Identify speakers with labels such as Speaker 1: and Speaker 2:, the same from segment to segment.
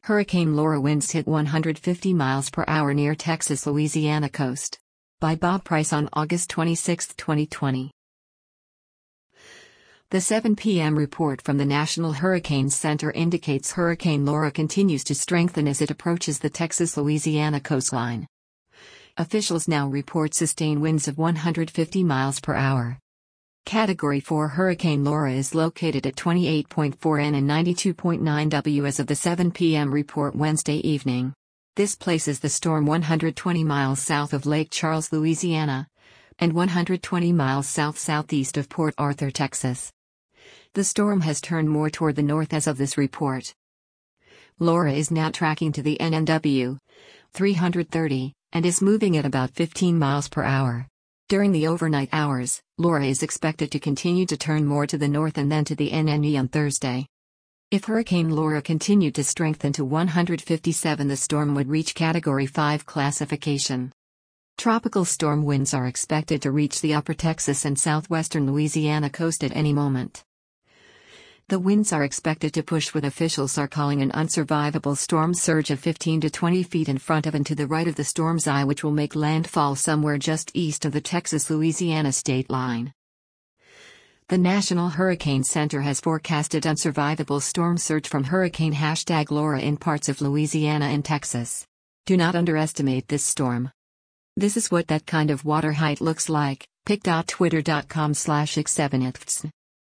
Speaker 1: Hurricane Laura winds hit 150 miles per hour near Texas, Louisiana coast. By Bob Price on August 26, 2020. The 7 p.m. report from the National Hurricane Center indicates Hurricane Laura continues to strengthen as it approaches the Texas-Louisiana coastline. Officials now report sustained winds of 150 miles per hour. Category 4 Hurricane Laura is located at 28.4 N and 92.9 W as of the 7 p.m. report Wednesday evening. This places the storm 120 miles south of Lake Charles, Louisiana, and 120 miles south-southeast of Port Arthur, Texas. The storm has turned more toward the north as of this report. Laura is now tracking to the NNW 330 and is moving at about 15 miles per hour. During the overnight hours, Laura is expected to continue to turn more to the north and then to the NNE on Thursday. If Hurricane Laura continued to strengthen to 157, the storm would reach Category 5 classification. Tropical storm winds are expected to reach the upper Texas and southwestern Louisiana coast at any moment. The winds are expected to push what officials are calling an unsurvivable storm surge of 15 to 20 feet in front of and to the right of the storm's eye, which will make landfall somewhere just east of the Texas-Louisiana state line. The National Hurricane Center has forecasted unsurvivable storm surge from Hurricane #Laura in parts of Louisiana and Texas. Do not underestimate this storm. This is what that kind of water height looks like. pic.twitter.com/x7iths.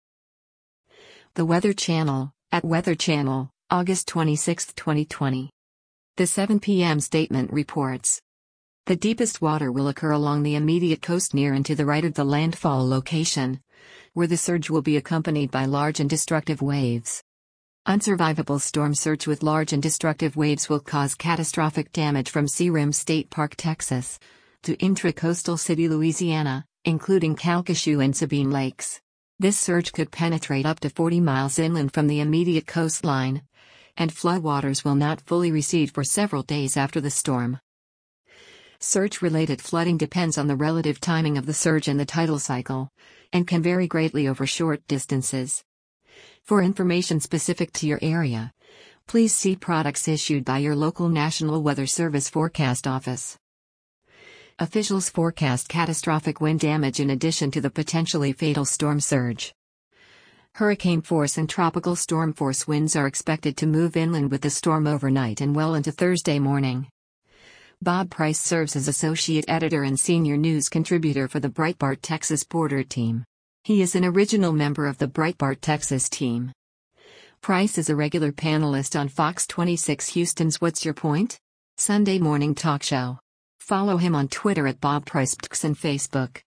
Speaker 1: The Weather Channel, at Weather Channel, August 26, 2020. The 7 p.m. statement reports. The deepest water will occur along the immediate coast near and to the right of the landfall location, where the surge will be accompanied by large and destructive waves. Unsurvivable storm surge with large and destructive waves will cause catastrophic damage from Sea Rim State Park, Texas, to intracoastal City, Louisiana, including Calcasieu and Sabine Lakes. This surge could penetrate up to 40 miles inland from the immediate coastline, and floodwaters will not fully recede for several days after the storm. Surge-related flooding depends on the relative timing of the surge and the tidal cycle, and can vary greatly over short distances. For information specific to your area, please see products issued by your local National Weather Service Forecast Office. Officials forecast catastrophic wind damage in addition to the potentially fatal storm surge. Hurricane force and tropical storm force winds are expected to move inland with the storm overnight and well into Thursday morning. Bob Price serves as associate editor and senior news contributor for the Breitbart Texas Border Team. He is an original member of the Breitbart Texas team. Price is a regular panelist on Fox 26 Houston's What's Your Point? Sunday morning talk show. Follow him on Twitter at Bob Price and Facebook.